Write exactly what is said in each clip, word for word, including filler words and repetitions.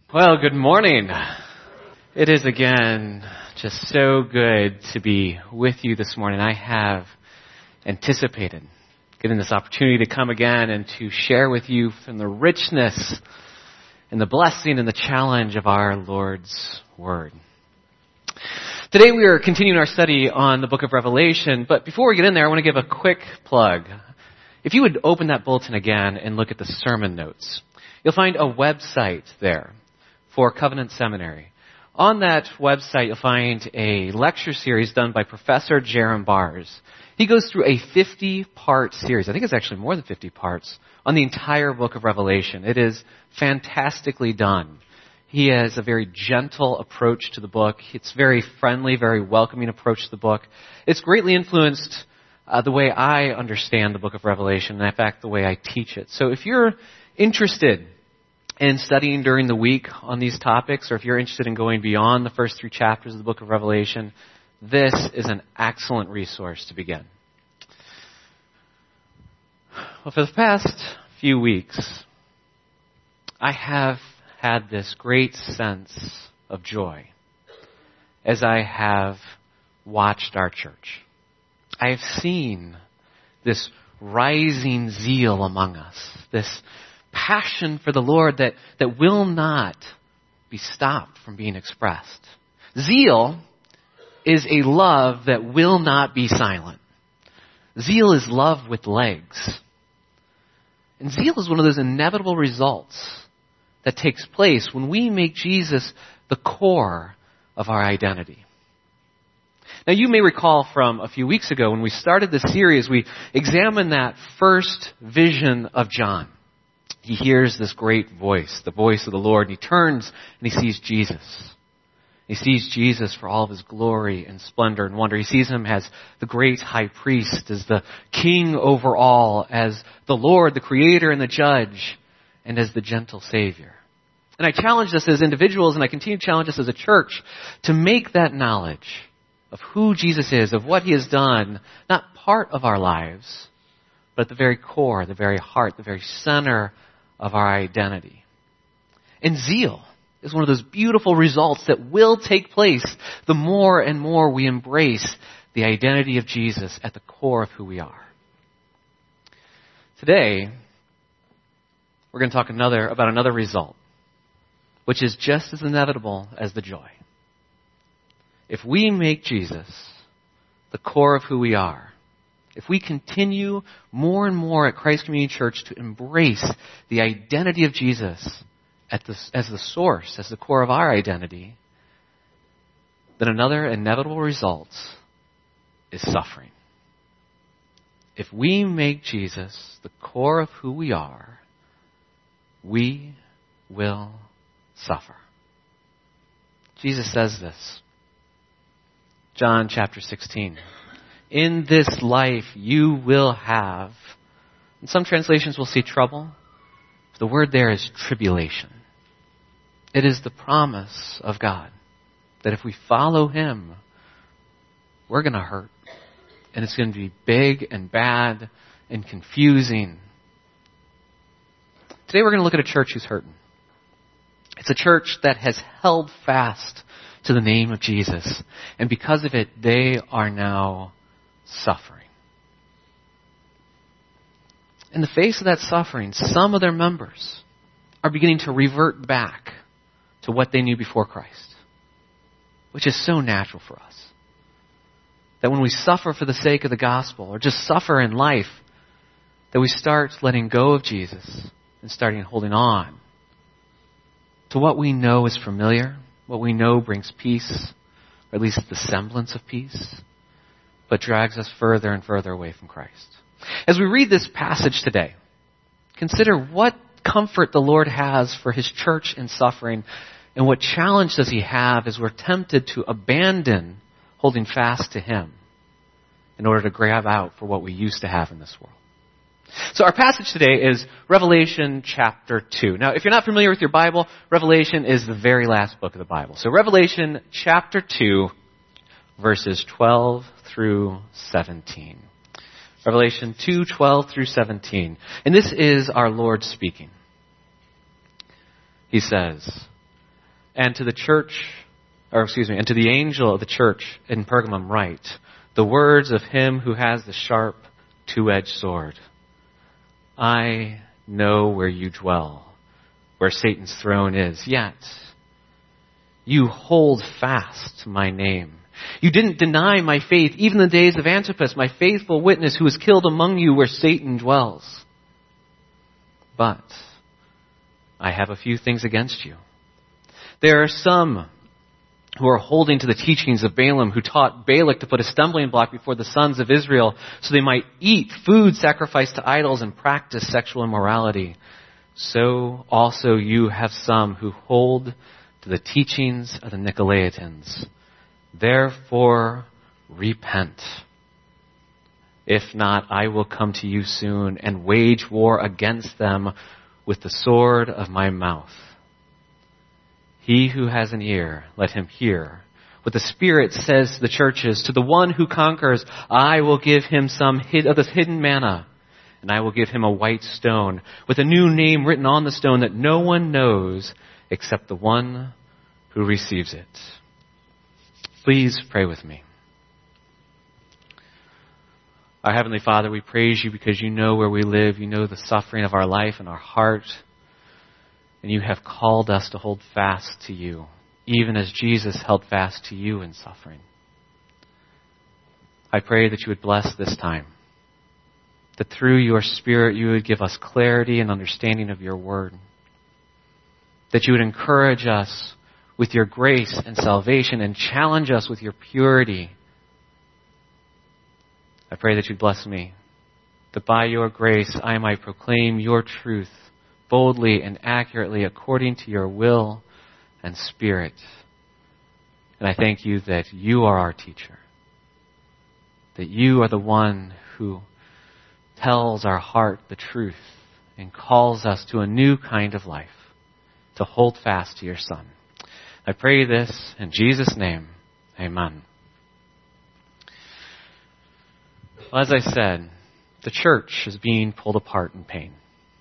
Well, good morning. It is again just so good to be with you this morning. I have anticipated getting this opportunity to come again and to share with you from the richness and the blessing and the challenge of our Lord's Word. Today we are continuing our study on the book of Revelation, but before we get in there, I want to give a quick plug. If you would open that bulletin again and look at the sermon notes, you'll find a website there for Covenant Seminary. On that website, you'll find a lecture series done by Professor Jerram Bars. He goes through a fifty-part series. I think it's actually more than fifty parts on the entire book of Revelation. It is fantastically done. He has a very gentle approach to the book. It's very friendly, very welcoming approach to the book. It's greatly influenced uh, the way I understand the book of Revelation, and in fact, the way I teach it. So if you're interested in studying during the week on these topics, or if you're interested in going beyond the first three chapters of the book of Revelation, this is an excellent resource to begin. Well, for the past few weeks, I have had this great sense of joy as I have watched our church. I have seen this rising zeal among us, this passion for the Lord that, that will not be stopped from being expressed. Zeal is a love that will not be silent. Zeal is love with legs. And zeal is one of those inevitable results that takes place when we make Jesus the core of our identity. Now, you may recall from a few weeks ago when we started this series, we examined that first vision of John. He hears this great voice, the voice of the Lord, and he turns and he sees Jesus. He sees Jesus for all of his glory and splendor and wonder. He sees him as the great high priest, as the king over all, as the Lord, the creator and the judge, and as the gentle savior. And I challenge us as individuals, and I continue to challenge us as a church, to make that knowledge of who Jesus is, of what he has done, not part of our lives, but at the very core, the very heart, the very center of our identity. And zeal is one of those beautiful results that will take place the more and more we embrace the identity of Jesus at the core of who we are. Today, we're going to talk another about another result, which is just as inevitable as the joy. If we make Jesus the core of who we are, if we continue more and more at Christ Community Church to embrace the identity of Jesus at the, as the source, as the core of our identity, then another inevitable result is suffering. If we make Jesus the core of who we are, we will suffer. Jesus says this. John chapter sixteen. In this life you will have, in some translations we'll see trouble. The word there is tribulation. It is the promise of God that if we follow him, we're going to hurt. And it's going to be big and bad and confusing. Today we're going to look at a church who's hurting. It's a church that has held fast to the name of Jesus. And because of it, they are now suffering. In the face of that suffering, some of their members are beginning to revert back to what they knew before Christ, which is so natural for us. That when we suffer for the sake of the gospel, or just suffer in life, that we start letting go of Jesus and starting holding on to what we know is familiar, what we know brings peace, or at least the semblance of peace, but drags us further and further away from Christ. As we read this passage today, consider what comfort the Lord has for his church in suffering, and what challenge does he have as we're tempted to abandon holding fast to him in order to grab out for what we used to have in this world. So our passage today is Revelation chapter two. Now, if you're not familiar with your Bible, Revelation is the very last book of the Bible. So Revelation chapter two, verses twelve through seventeen. Revelation two, twelve through seventeen. And this is our Lord speaking. He says, And to the church, or excuse me, and to the angel of the church in Pergamum write, the words of him who has the sharp, two-edged sword. I know where you dwell, where Satan's throne is, yet you hold fast to my name. You didn't deny my faith, even in the days of Antipas, my faithful witness who was killed among you where Satan dwells. But I have a few things against you. There are some who are holding to the teachings of Balaam, who taught Balak to put a stumbling block before the sons of Israel so they might eat food sacrificed to idols and practice sexual immorality. So also you have some who hold to the teachings of the Nicolaitans. Therefore, repent. If not, I will come to you soon and wage war against them with the sword of my mouth. He who has an ear, let him hear what the Spirit says to the churches. To the one who conquers, I will give him some hid- of the hidden manna, and I will give him a white stone with a new name written on the stone that no one knows except the one who receives it. Please pray with me. Our Heavenly Father, we praise you because you know where we live. You know the suffering of our life and our heart. And you have called us to hold fast to you, even as Jesus held fast to you in suffering. I pray that you would bless this time, that through your Spirit you would give us clarity and understanding of your word, that you would encourage us with your grace and salvation and challenge us with your purity. I pray that you'd bless me, that by your grace I might proclaim your truth boldly and accurately according to your will and Spirit. And I thank you that you are our teacher, that you are the one who tells our heart the truth and calls us to a new kind of life, to hold fast to your Son. I pray this in Jesus' name. Amen. Well, as I said, the church is being pulled apart in pain.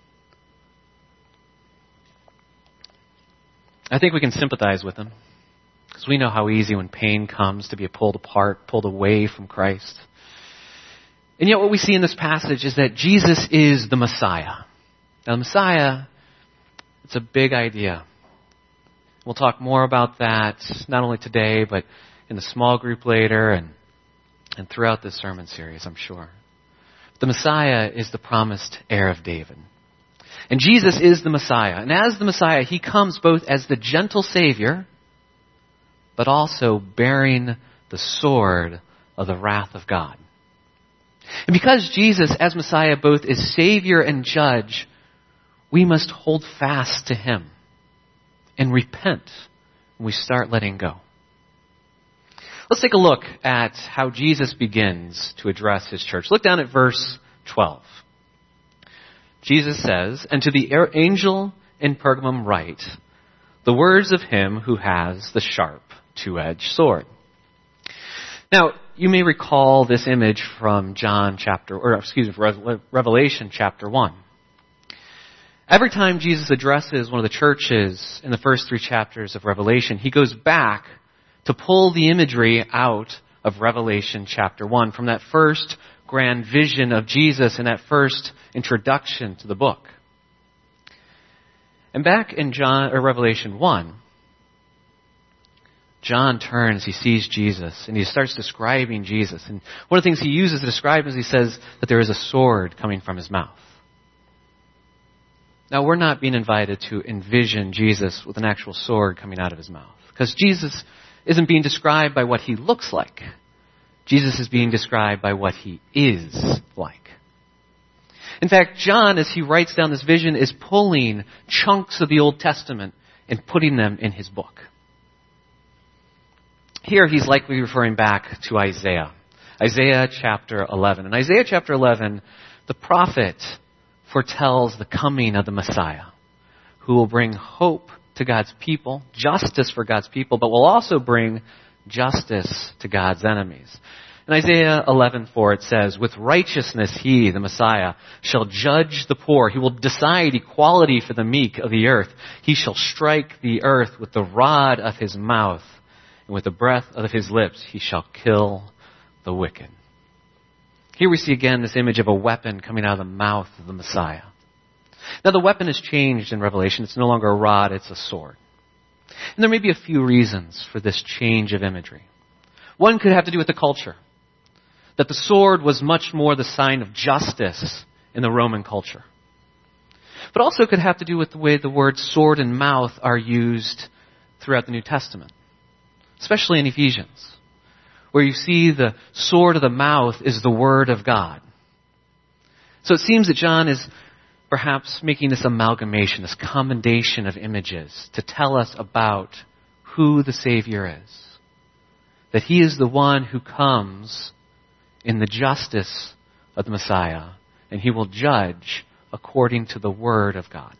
I think we can sympathize with them, because we know how easy when pain comes to be pulled apart, pulled away from Christ. And yet what we see in this passage is that Jesus is the Messiah. Now the Messiah, it's a big idea. We'll talk more about that, not only today, but in the small group later and, and throughout this sermon series, I'm sure. The Messiah is the promised heir of David. And Jesus is the Messiah. And as the Messiah, he comes both as the gentle Savior, but also bearing the sword of the wrath of God. And because Jesus, as Messiah, both is Savior and Judge, we must hold fast to him and repent when we start letting go. Let's take a look at how Jesus begins to address his church. Look down at verse twelve. Jesus says, and to the angel in Pergamum write, the words of him who has the sharp, two-edged sword. Now, you may recall this image from John chapter, or excuse me, Revelation chapter one. Every time Jesus addresses one of the churches in the first three chapters of Revelation, he goes back to pull the imagery out of Revelation chapter one, from that first grand vision of Jesus and that first introduction to the book. And back in John or Revelation one, John turns, he sees Jesus, and he starts describing Jesus. And one of the things he uses to describe is he says that there is a sword coming from his mouth. Now, we're not being invited to envision Jesus with an actual sword coming out of his mouth, because Jesus isn't being described by what he looks like. Jesus is being described by what he is like. In fact, John, as he writes down this vision, is pulling chunks of the Old Testament and putting them in his book. Here he's likely referring back to Isaiah. Isaiah chapter eleven. In Isaiah chapter eleven, the prophet foretells the coming of the Messiah, who will bring hope to God's people, justice for God's people, but will also bring justice to God's enemies. In Isaiah eleven four it says, with righteousness he, the Messiah, shall judge the poor. He will decide equality for the meek of the earth. He shall strike the earth with the rod of his mouth, and with the breath of his lips he shall kill the wicked. Here we see again this image of a weapon coming out of the mouth of the Messiah. Now the weapon has changed in Revelation. It's no longer a rod, it's a sword. And there may be a few reasons for this change of imagery. One could have to do with the culture. That the sword was much more the sign of justice in the Roman culture. But also could have to do with the way the words sword and mouth are used throughout the New Testament. Especially in Ephesians, where you see the sword of the mouth is the word of God. So it seems that John is perhaps making this amalgamation, this commendation of images to tell us about who the Savior is. That he is the one who comes in the justice of the Messiah, and he will judge according to the word of God.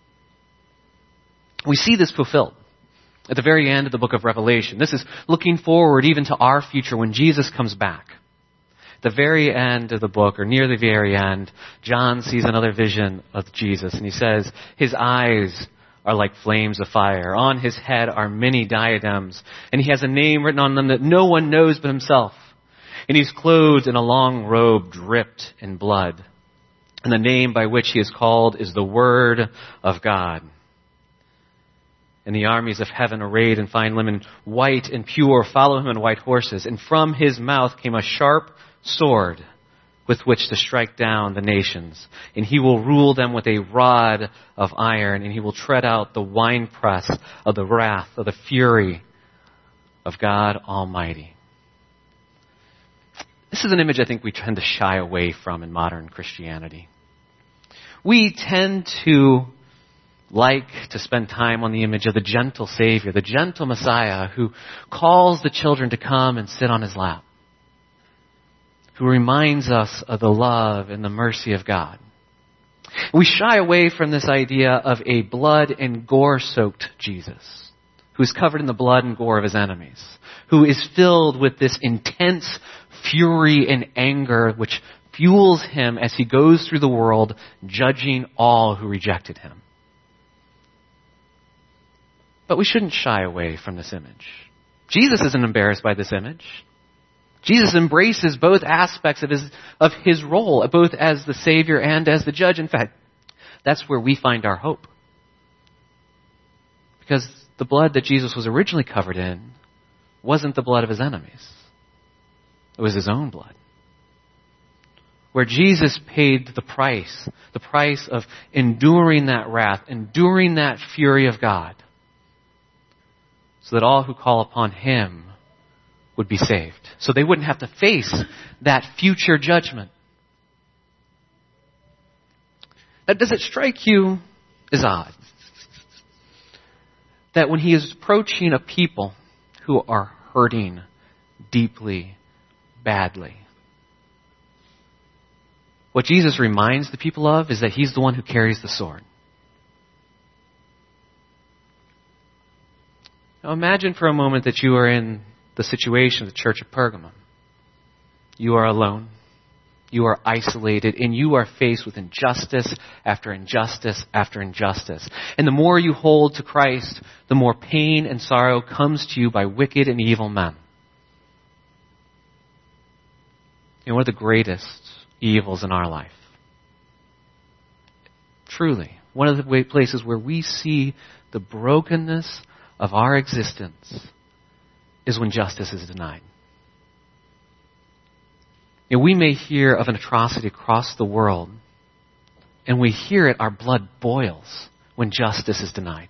We see this fulfilled at the very end of the book of Revelation. This is looking forward even to our future when Jesus comes back. At the very end of the book, or near the very end, John sees another vision of Jesus, and he says, his eyes are like flames of fire. On his head are many diadems, and he has a name written on them that no one knows but himself. And he's clothed in a long robe dripped in blood. And the name by which he is called is the Word of God. And the armies of heaven, arrayed in fine linen, white and pure, follow him on white horses. And from his mouth came a sharp sword with which to strike down the nations. And he will rule them with a rod of iron. And he will tread out the winepress of the wrath of the fury of God Almighty. This is an image I think we tend to shy away from in modern Christianity. We tend to like to spend time on the image of the gentle Savior, the gentle Messiah who calls the children to come and sit on his lap, who reminds us of the love and the mercy of God. We shy away from this idea of a blood and gore-soaked Jesus, who is covered in the blood and gore of his enemies, who is filled with this intense fury and anger which fuels him as he goes through the world judging all who rejected him. But we shouldn't shy away from this image. Jesus isn't embarrassed by this image. Jesus embraces both aspects of his, of his role, both as the Savior and as the judge. In fact, that's where we find our hope. Because the blood that Jesus was originally covered in wasn't the blood of his enemies. It was his own blood. Where Jesus paid the price, the price of enduring that wrath, enduring that fury of God, so that all who call upon him would be saved. So they wouldn't have to face that future judgment. Now, does it strike you as odd that when he is approaching a people who are hurting deeply, badly, what Jesus reminds the people of is that he's the one who carries the sword? Now imagine for a moment that you are in the situation of the church of Pergamum. You are alone. You are isolated, and you are faced with injustice after injustice after injustice. And the more you hold to Christ, the more pain and sorrow comes to you by wicked and evil men. And one of the greatest evils in our life, truly, one of the places where we see the brokenness of our existence is when justice is denied. You know, we may hear of an atrocity across the world, and we hear it, our blood boils when justice is denied.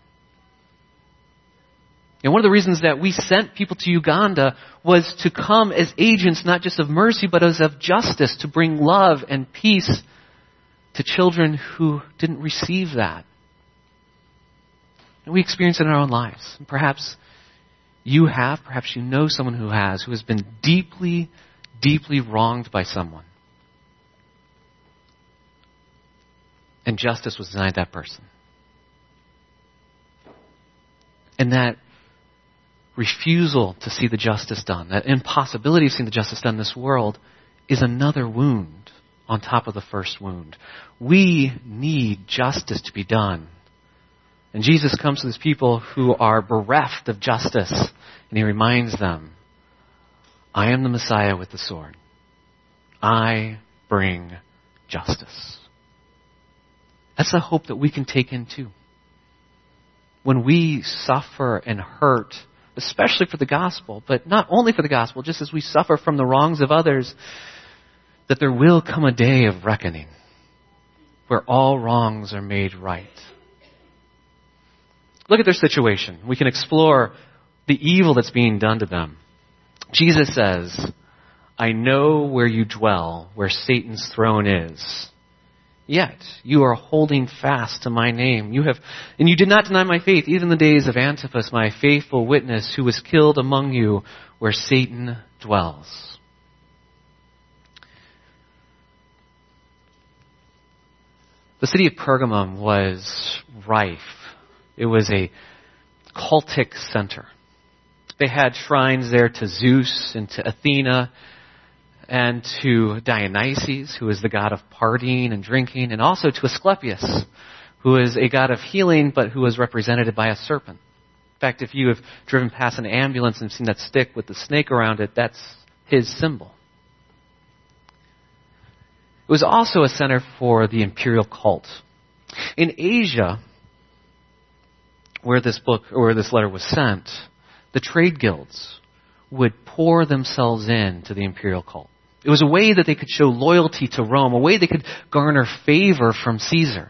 And one of the reasons that we sent people to Uganda was to come as agents not just of mercy, but as of justice, to bring love and peace to children who didn't receive that. And we experience it in our own lives. And perhaps you have, perhaps you know someone who has, who has been deeply, deeply wronged by someone. And justice was denied that person. And that refusal to see the justice done, that impossibility of seeing the justice done in this world, is another wound on top of the first wound. We need justice to be done. And Jesus comes to these people who are bereft of justice, and he reminds them, I am the Messiah with the sword. I bring justice. That's the hope that we can take in too. When we suffer and hurt, especially for the gospel, but not only for the gospel, just as we suffer from the wrongs of others, that there will come a day of reckoning where all wrongs are made right. Look at their situation. We can explore the evil that's being done to them. Jesus says, I know where you dwell, where Satan's throne is. Yet you are holding fast to my name. You have, and you did not deny my faith, even in the days of Antipas, my faithful witness, who was killed among you, where Satan dwells. The city of Pergamum was rife. It was a cultic center. They had shrines there to Zeus and to Athena and to Dionysus, who is the god of partying and drinking, and also to Asclepius, who is a god of healing, but who is represented by a serpent. In fact, if you have driven past an ambulance and seen that stick with the snake around it, that's his symbol. It was also a center for the imperial cult. In Asia, where this book or where this letter was sent, the trade guilds would pour themselves into the imperial cult. It was a way that they could show loyalty to Rome, a way they could garner favor from Caesar.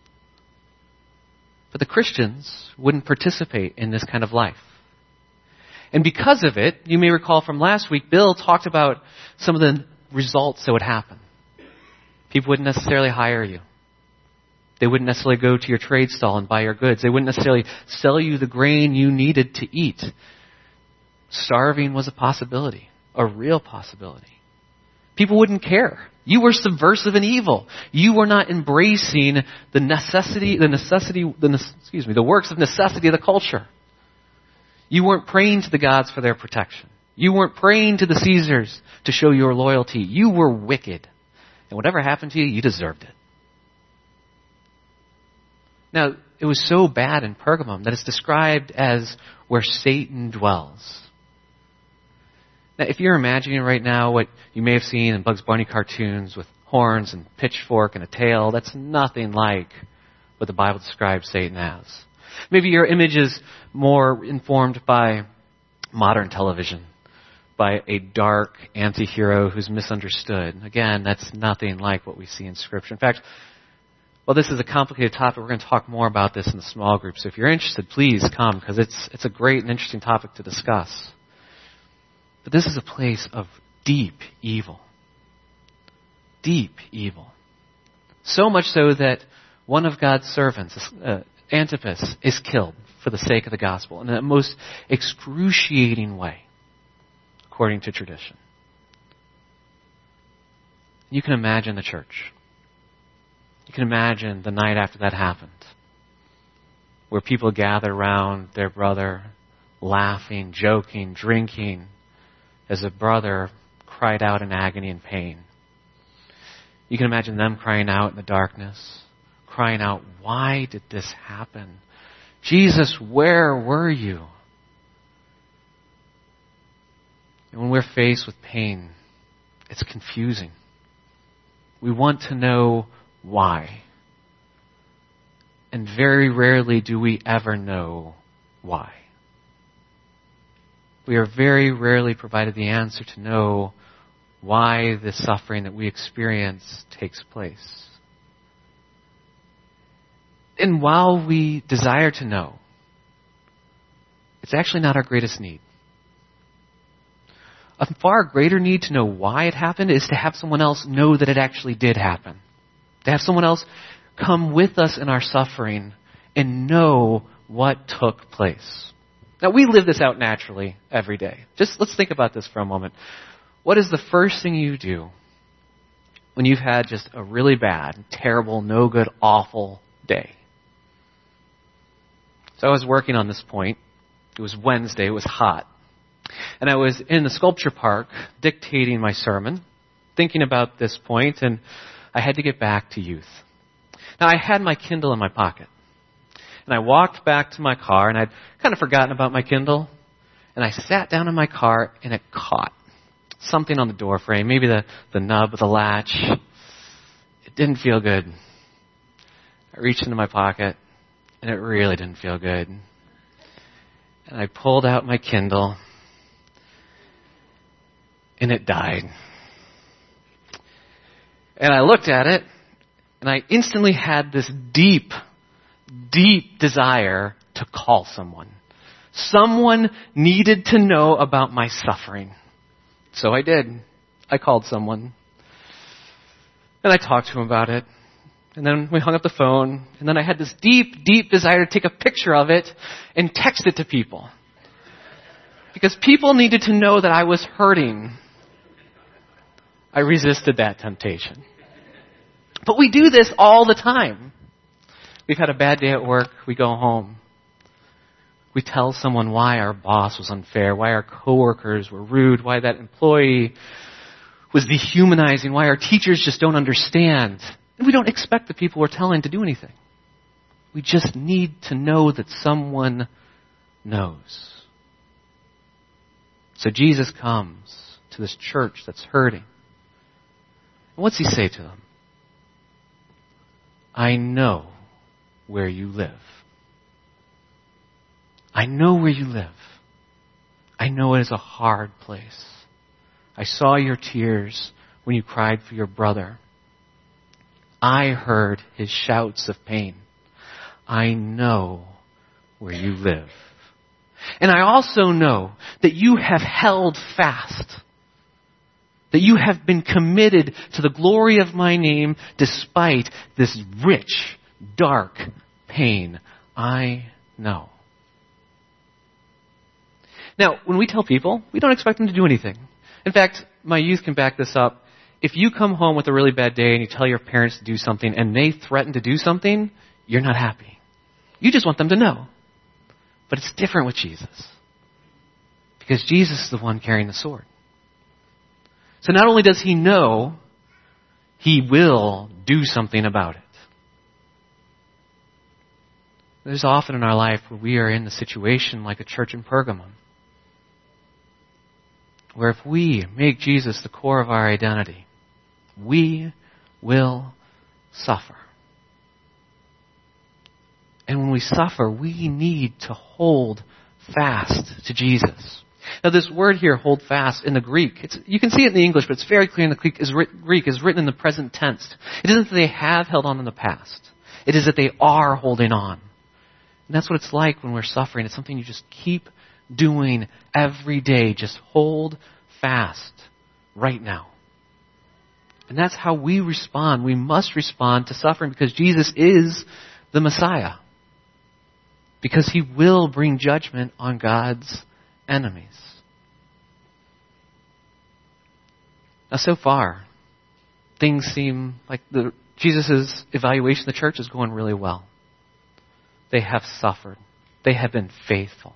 But the Christians wouldn't participate in this kind of life. And because of it, you may recall from last week, Bill talked about some of the results that would happen. People wouldn't necessarily hire you. They wouldn't necessarily go to your trade stall and buy your goods. They wouldn't necessarily sell you the grain you needed to eat. Starving was a possibility, a real possibility. People wouldn't care. You were subversive and evil. You were not embracing the necessity, the necessity, the excuse me, the works of necessity of the culture. You weren't praying to the gods for their protection. You weren't praying to the Caesars to show your loyalty. You were wicked. And whatever happened to you, you deserved it. Now, it was so bad in Pergamum that it's described as where Satan dwells. Now, if you're imagining right now what you may have seen in Bugs Bunny cartoons with horns and pitchfork and a tail, that's nothing like what the Bible describes Satan as. Maybe your image is more informed by modern television, by a dark anti-hero who's misunderstood. Again, that's nothing like what we see in Scripture. In fact, well, this is a complicated topic. We're going to talk more about this in the small group. So if you're interested, please come, because it's it's a great and interesting topic to discuss. But this is a place of deep evil. Deep evil. So much so that one of God's servants, uh, Antipas, is killed for the sake of the gospel in the most excruciating way, according to tradition. You can imagine the church. You can imagine the night after that happened, where people gathered around their brother, laughing, joking, drinking, as a brother cried out in agony and pain. You can imagine them crying out in the darkness, crying out, why did this happen? Jesus, where were you? And when we're faced with pain, it's confusing. We want to know why. And very rarely do we ever know why. We are very rarely provided the answer to know why the suffering that we experience takes place. And while we desire to know, it's actually not our greatest need. A far greater need to know why it happened is to have someone else know that it actually did happen. To have someone else come with us in our suffering and know what took place. Now, we live this out naturally every day. Just let's think about this for a moment. What is the first thing you do when you've had just a really bad, terrible, no good, awful day? So I was working on this point It was Wednesday. It was hot. And I was in the sculpture park dictating my sermon, thinking about this point, and I had to get back to youth. Now, I had my Kindle in my pocket. And I walked back to my car, and I'd kind of forgotten about my Kindle. And I sat down in my car, and it caught something on the door frame, maybe the, the nub of the latch. It didn't feel good. I reached into my pocket, and it really didn't feel good. And I pulled out my Kindle, and it died. And I looked at it, and I instantly had this deep, deep desire to call someone. Someone needed to know about my suffering. So I did. I called someone. And I talked to him about it. And then we hung up the phone. And then I had this deep, deep desire to take a picture of it and text it to people. Because people needed to know that I was hurting. I resisted that temptation. But we do this all the time. We've had a bad day at work. We go home. We tell someone why our boss was unfair, why our coworkers were rude, why that employee was dehumanizing, why our teachers just don't understand. And we don't expect the people we're telling to do anything. We just need to know that someone knows. So Jesus comes to this church that's hurting. And what's he say to them? I know where you live. I know where you live. I know it is a hard place. I saw your tears when you cried for your brother. I heard his shouts of pain. I know where you live. And I also know that you have held fast. That you have been committed to the glory of my name despite this rich, dark pain. I know. Now, when we tell people, we don't expect them to do anything. In fact, my youth can back this up. If you come home with a really bad day and you tell your parents to do something and they threaten to do something, you're not happy. You just want them to know. But it's different with Jesus. Because Jesus is the one carrying the sword. So not only does he know, he will do something about it. There's often in our life where we are in the situation like a church in Pergamum, where if we make Jesus the core of our identity, we will suffer. And when we suffer, we need to hold fast to Jesus. Now this word here, hold fast, in the Greek, it's, you can see it in the English, but it's very clear in the Greek, is, Greek, is written in the present tense. It isn't that they have held on in the past. It is that they are holding on. And that's what it's like when we're suffering. It's something you just keep doing every day. Just hold fast right now. And that's how we respond. We must respond to suffering because Jesus is the Messiah. Because he will bring judgment on God's enemies. Now, so far, things seem like the Jesus' evaluation of the church is going really well. They have suffered. They have been faithful.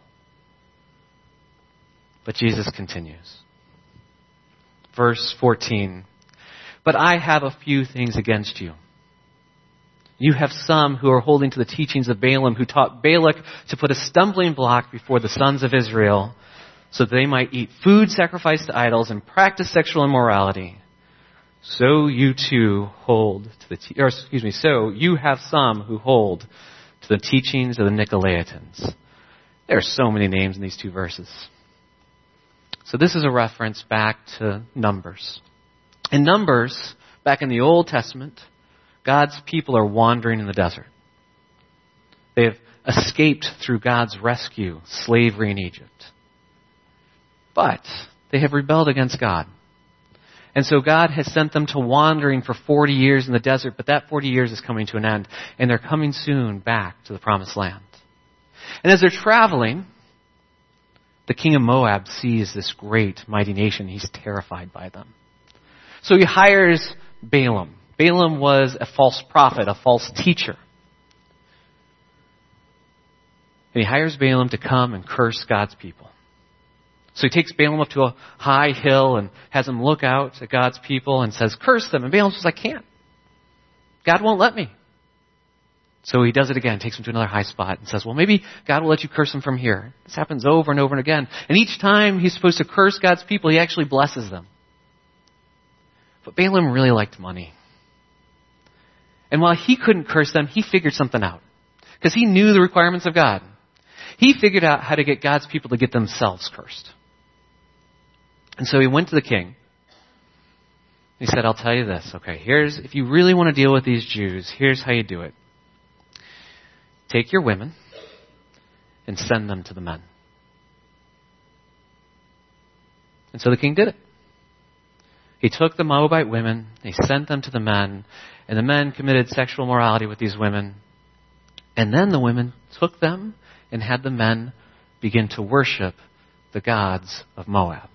But Jesus continues. Verse fourteen. But I have a few things against you. You have some who are holding to the teachings of Balaam, who taught Balak to put a stumbling block before the sons of Israel so that they might eat food sacrificed to idols and practice sexual immorality. So you too hold to the, te- or excuse me, so you have some who hold to the teachings of the Nicolaitans. There are so many names in these two verses. So this is a reference back to Numbers. In Numbers, back in the Old Testament, God's people are wandering in the desert. They have escaped through God's rescue, slavery in Egypt. But they have rebelled against God. And so God has sent them to wandering for forty years in the desert, but that forty years is coming to an end, and they're coming soon back to the promised land. And as they're traveling, the king of Moab sees this great, mighty nation. He's terrified by them. So he hires Balaam. Balaam was a false prophet, a false teacher. And he hires Balaam to come and curse God's people. So he takes Balaam up to a high hill and has him look out at God's people and says, curse them. And Balaam says, I can't. God won't let me. So he does it again, takes him to another high spot and says, well, maybe God will let you curse them from here. This happens over and over and again. And each time he's supposed to curse God's people, he actually blesses them. But Balaam really liked money. And while he couldn't curse them, he figured something out. Because he knew the requirements of God. He figured out how to get God's people to get themselves cursed. And so he went to the king. He said, I'll tell you this. Okay, here's, if you really want to deal with these Jews, here's how you do it. Take your women and send them to the men. And so the king did it. He took the Moabite women, he sent them to the men, and the men committed sexual immorality with these women. And then the women took them and had the men begin to worship the gods of Moab.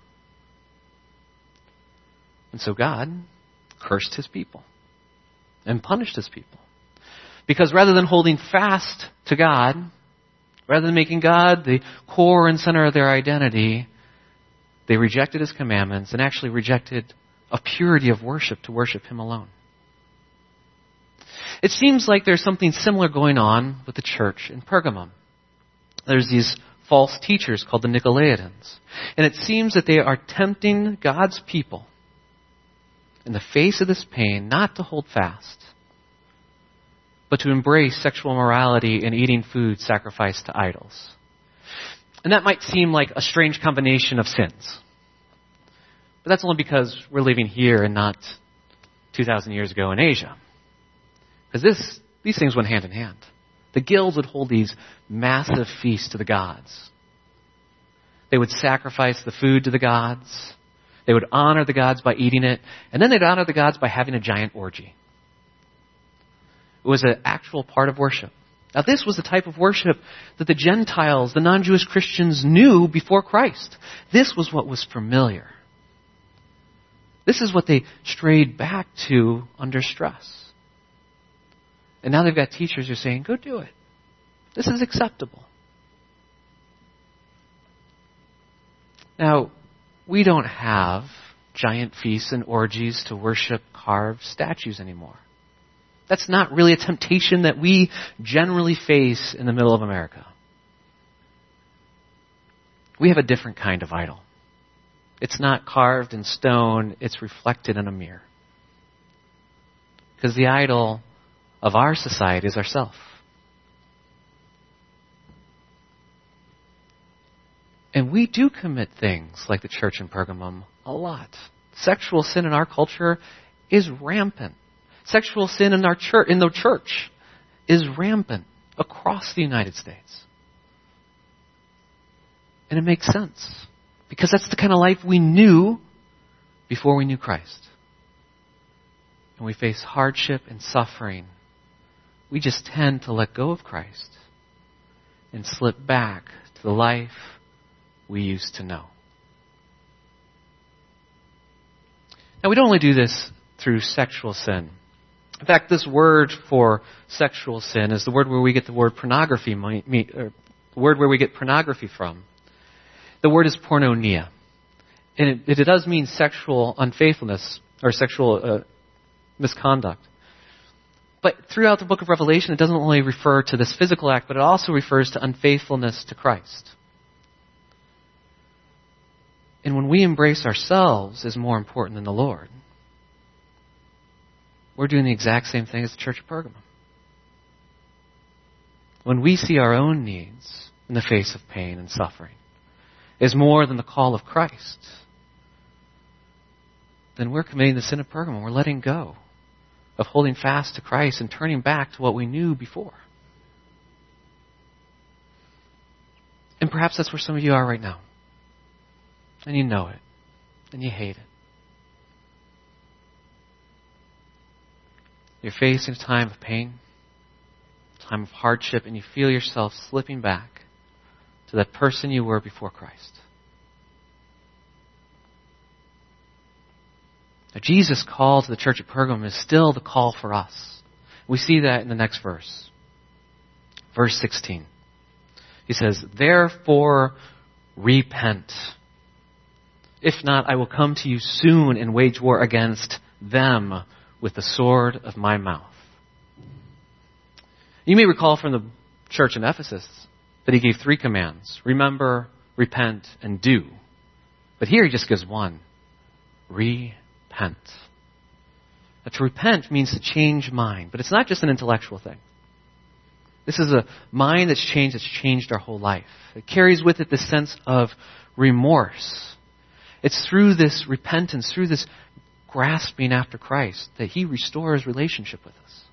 And so God cursed his people and punished his people. Because rather than holding fast to God, rather than making God the core and center of their identity, they rejected his commandments and actually rejected a purity of worship to worship him alone. It seems like there's something similar going on with the church in Pergamum. There's these false teachers called the Nicolaitans. And it seems that they are tempting God's people in the face of this pain not to hold fast, but to embrace sexual immorality and eating food sacrificed to idols. And that might seem like a strange combination of sins. But that's only because we're living here and not two thousand years ago in Asia. Because this, these things went hand in hand. The guilds would hold these massive feasts to the gods. They would sacrifice the food to the gods. They would honor the gods by eating it. And then they'd honor the gods by having a giant orgy. It was an actual part of worship. Now this was the type of worship that the Gentiles, the non-Jewish Christians, knew before Christ. This was what was familiar. This is what they strayed back to under stress. And now they've got teachers who are saying, go do it. This is acceptable. Now, we don't have giant feasts and orgies to worship carved statues anymore. That's not really a temptation that we generally face in the middle of America. We have a different kind of idol. It's not carved in stone, it's reflected in a mirror. Because the idol of our society is ourself. And we do commit things like the church in Pergamum a lot. Sexual sin in our culture is rampant. Sexual sin in our church, in the church, is rampant across the United States. And it makes sense. Because that's the kind of life we knew before we knew Christ. And we face hardship and suffering. We just tend to let go of Christ and slip back to the life we used to know. Now, we don't only do this through sexual sin. In fact, this word for sexual sin is the word where we get the word pornography, or the word where we get pornography from. The word is porneia. And it, it does mean sexual unfaithfulness or sexual uh, misconduct. But throughout the book of Revelation, it doesn't only refer to this physical act, but it also refers to unfaithfulness to Christ. And when we embrace ourselves as more important than the Lord, we're doing the exact same thing as the church of Pergamum. When we see our own needs in the face of pain and suffering as more than the call of Christ, then we're committing the sin of Pergamum. We're letting go of holding fast to Christ and turning back to what we knew before. And perhaps that's where some of you are right now. And you know it. And you hate it. You're facing a time of pain, a time of hardship, and you feel yourself slipping back to that person you were before Christ. Now, Jesus' call to the church at Pergamum is still the call for us. We see that in the next verse. Verse sixteen. He says, therefore repent. If not, I will come to you soon and wage war against them with the sword of my mouth. You may recall from the church in Ephesus that he gave three commands. Remember, repent, and do. But here he just gives one. Repent. Now, to repent means to change mind. But it's not just an intellectual thing. This is a mind that's changed, that's changed our whole life. It carries with it this sense of remorse. It's through this repentance, through this grasping after Christ, that he restores relationship with us.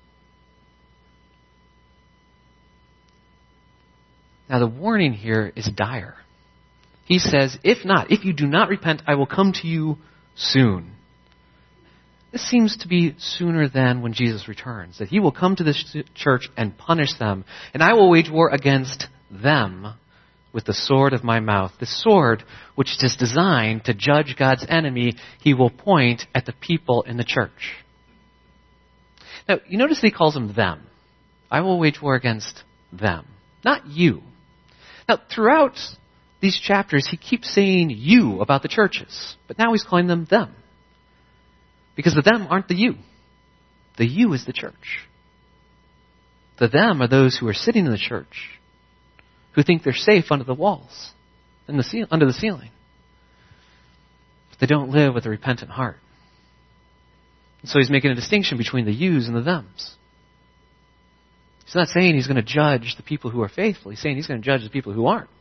Now the warning here is dire. He says, if not, if you do not repent, I will come to you soon. This seems to be sooner than when Jesus returns, that he will come to this church and punish them, and I will wage war against them with the sword of my mouth. The sword, which is designed to judge God's enemy, he will point at the people in the church. Now, you notice that he calls them them. I will wage war against them, not you. Now, throughout these chapters, he keeps saying you about the churches, but now he's calling them them. Because the them aren't the you. The you is the church. The them are those who are sitting in the church, who think they're safe under the walls, in the ceil- under the ceiling. But they don't live with a repentant heart. And so he's making a distinction between the yous and the thems. He's not saying he's going to judge the people who are faithful. He's saying he's going to judge the people who aren't.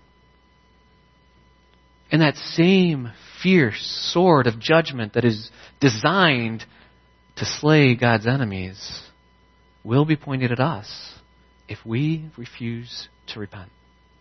And that same fierce sword of judgment that is designed to slay God's enemies will be pointed at us if we refuse to repent.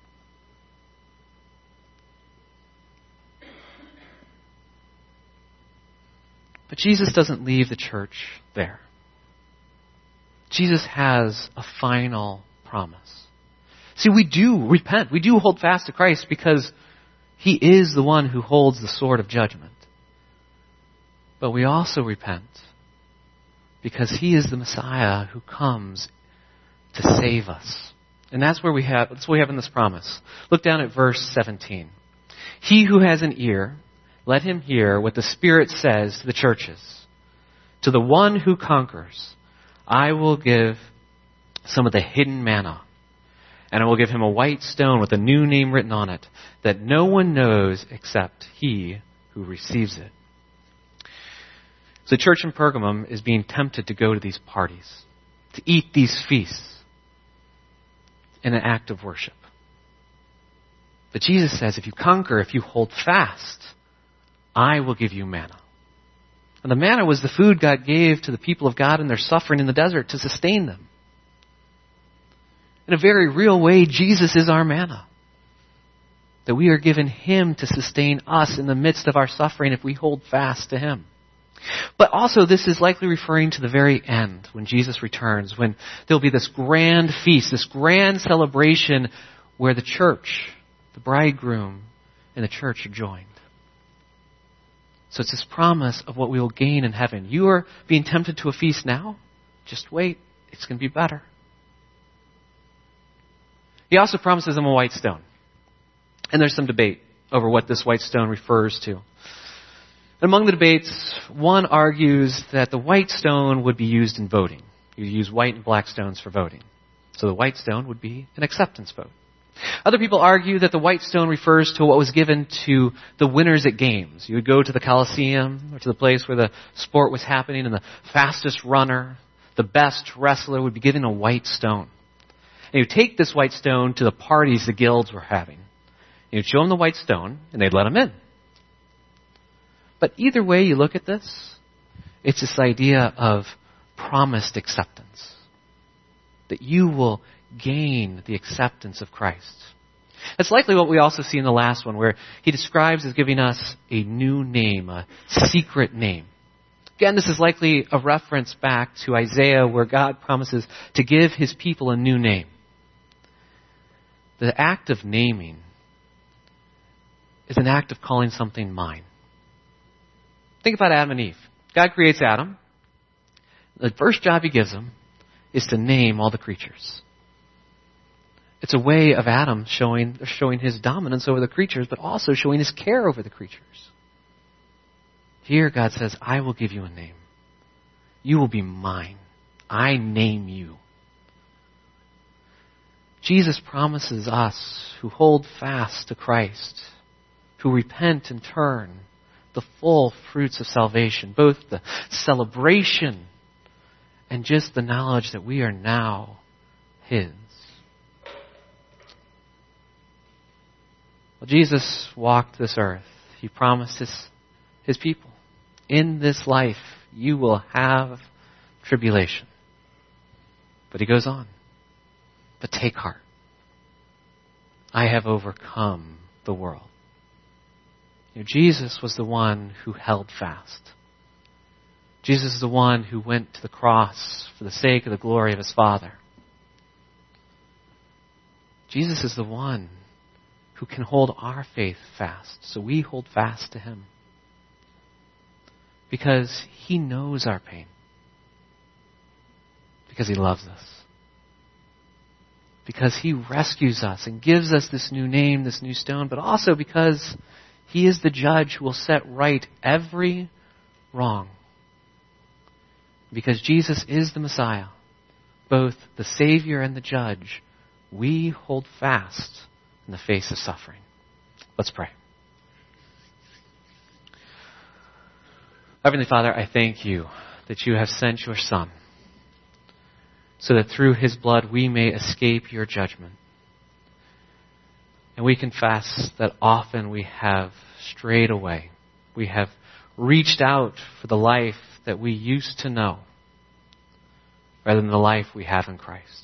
But Jesus doesn't leave the church there. Jesus has a final promise. See, we do repent. We do hold fast to Christ because he is the one who holds the sword of judgment. But we also repent because he is the Messiah who comes to save us. And that's where we have, that's what we have in this promise. Look down at verse seventeen. He who has an ear, let him hear what the Spirit says to the churches. To the one who conquers, I will give some of the hidden manna, and I will give him a white stone with a new name written on it, that no one knows except he who receives it. So the church in Pergamum is being tempted to go to these parties, to eat these feasts in an act of worship. But Jesus says, if you conquer, if you hold fast, I will give you manna. And the manna was the food God gave to the people of God in their suffering in the desert to sustain them. In a very real way, Jesus is our manna. That we are given him to sustain us in the midst of our suffering if we hold fast to him. But also this is likely referring to the very end when Jesus returns, when there'll be this grand feast, this grand celebration where the church, the bridegroom, and the church are joined. So it's this promise of what we will gain in heaven. You are being tempted to a feast now. Just wait. It's going to be better. He also promises them a white stone. And there's some debate over what this white stone refers to. Among the debates, one argues that the white stone would be used in voting. You use white and black stones for voting. So the white stone would be an acceptance vote. Other people argue that the white stone refers to what was given to the winners at games. You would go to the Colosseum or to the place where the sport was happening, and the fastest runner, the best wrestler would be given a white stone. And you would take this white stone to the parties the guilds were having. You'd show them the white stone, and they'd let them in. But either way you look at this, it's this idea of promised acceptance. That you will gain the acceptance of Christ. That's likely what we also see in the last one, where he describes as giving us a new name, a secret name. Again, this is likely a reference back to Isaiah, where God promises to give his people a new name. The act of naming is an act of calling something mine. Think about Adam and Eve. God creates Adam. The first job he gives him is to name all the creatures. It's a way of Adam showing, showing his dominance over the creatures, but also showing his care over the creatures. Here God says, I will give you a name. You will be mine. I name you. Jesus promises us who hold fast to Christ, who repent and turn, the full fruits of salvation, both the celebration and just the knowledge that we are now His. Well, Jesus walked this earth. He promised His, his people, in this life you will have tribulation. But He goes on. But take heart. I have overcome the world. You know, Jesus was the one who held fast. Jesus is the one who went to the cross for the sake of the glory of His Father. Jesus is the one who can hold our faith fast, so we hold fast to Him. Because He knows our pain. Because He loves us. Because He rescues us and gives us this new name, this new stone, but also because He is the judge who will set right every wrong. Because Jesus is the Messiah, both the Savior and the judge, we hold fast in the face of suffering. Let's pray. Heavenly Father, I thank You that You have sent Your Son so that through His blood we may escape Your judgment. And we confess that often we have strayed away. We have reached out for the life that we used to know rather than the life we have in Christ.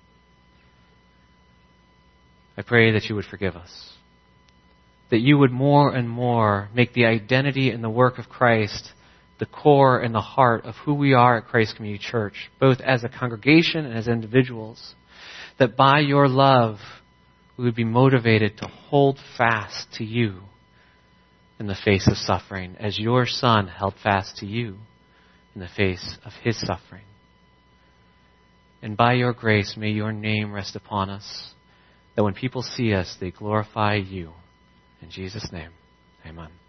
I pray that You would forgive us. That You would more and more make the identity and the work of Christ the core and the heart of who we are at Christ Community Church, both as a congregation and as individuals. That by Your love, we would be motivated to hold fast to You in the face of suffering, as Your Son held fast to You in the face of His suffering. And by Your grace, may Your name rest upon us, that when people see us, they glorify You. In Jesus' name, amen.